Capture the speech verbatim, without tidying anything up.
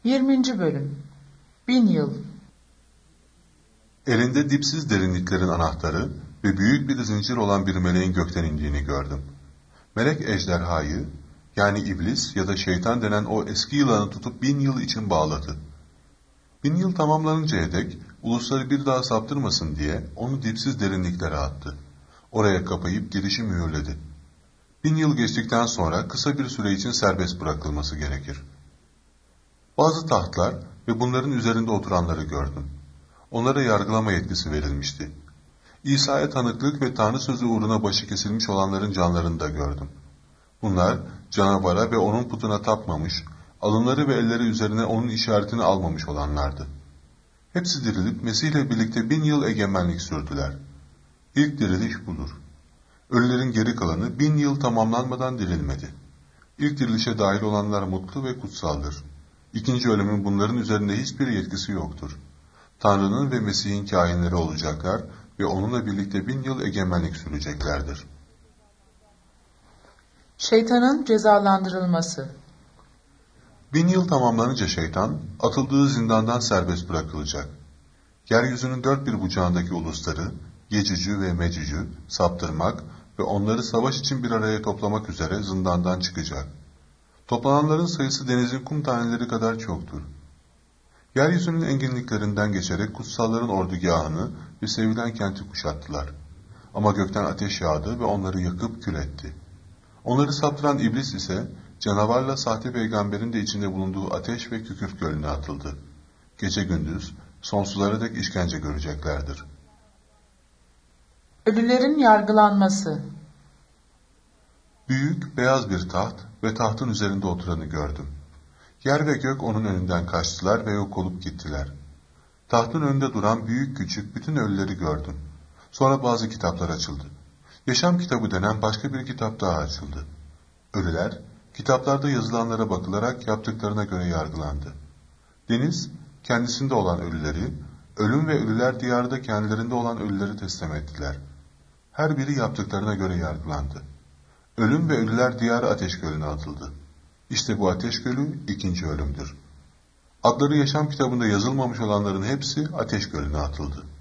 yirminci Bölüm. Bin Yıl. Elinde dipsiz derinliklerin anahtarı ve büyük bir zincir olan bir meleğin gökten indiğini gördüm. Melek ejderhayı, yani iblis ya da şeytan denen o eski yılanı tutup bin yıl için bağladı. Bin yıl tamamlanıncaya dek ulusları bir daha saptırmasın diye onu dipsiz derinliklere attı. Oraya kapayıp girişi mühürledi. Bin yıl geçtikten sonra kısa bir süre için serbest bırakılması gerekir. Bazı tahtlar ve bunların üzerinde oturanları gördüm. Onlara yargılama yetkisi verilmişti. İsa'ya tanıklık ve Tanrı sözü uğruna başı kesilmiş olanların canlarını da gördüm. Bunlar canavara ve onun putuna tapmamış, alınları ve elleri üzerine onun işaretini almamış olanlardı. Hepsi dirilip Mesih ile birlikte bin yıl egemenlik sürdüler. İlk diriliş budur. Ölülerin geri kalanı bin yıl tamamlanmadan dirilmedi. İlk dirilişe dahil olanlar mutlu ve kutsaldır. İkinci ölümün bunların üzerinde hiçbir yetkisi yoktur. Tanrı'nın ve Mesih'in kâhinleri olacaklar ve onunla birlikte bin yıl egemenlik süreceklerdir. Şeytanın cezalandırılması. Bin yıl tamamlanınca şeytan, atıldığı zindandan serbest bırakılacak. Yeryüzünün dört bir bucağındaki ulusları, Yecücü ve Mecücü saptırmak ve onları savaş için bir araya toplamak üzere zindandan çıkacak. Toplananların sayısı denizin kum taneleri kadar çoktur. Yeryüzünün enginliklerinden geçerek kutsalların ordugahını ve sevilen kenti kuşattılar. Ama gökten ateş yağdı ve onları yakıp kül etti. Onları saptıran iblis ise canavarla sahte peygamberin de içinde bulunduğu ateş ve kükürt gölüne atıldı. Gece gündüz sonsuzlara dek işkence göreceklerdir. Ölülerin yargılanması. Büyük beyaz bir taht ve tahtın üzerinde oturanı gördüm. Yer ve gök onun önünden kaçtılar ve yok olup gittiler. Tahtın önünde duran büyük küçük bütün ölüleri gördüm. Sonra bazı kitaplar açıldı. Yaşam kitabı denen başka bir kitap daha açıldı. Ölüler, kitaplarda yazılanlara bakılarak yaptıklarına göre yargılandı. Deniz, kendisinde olan ölüleri, ölüm ve ölüler diyarda kendilerinde olan ölüleri teslim ettiler. Her biri yaptıklarına göre yargılandı. Ölüm ve ölüler diyarı ateş gölüne atıldı. İşte bu ateş gölü ikinci ölümdür. Adları yaşam kitabında yazılmamış olanların hepsi ateş gölüne atıldı.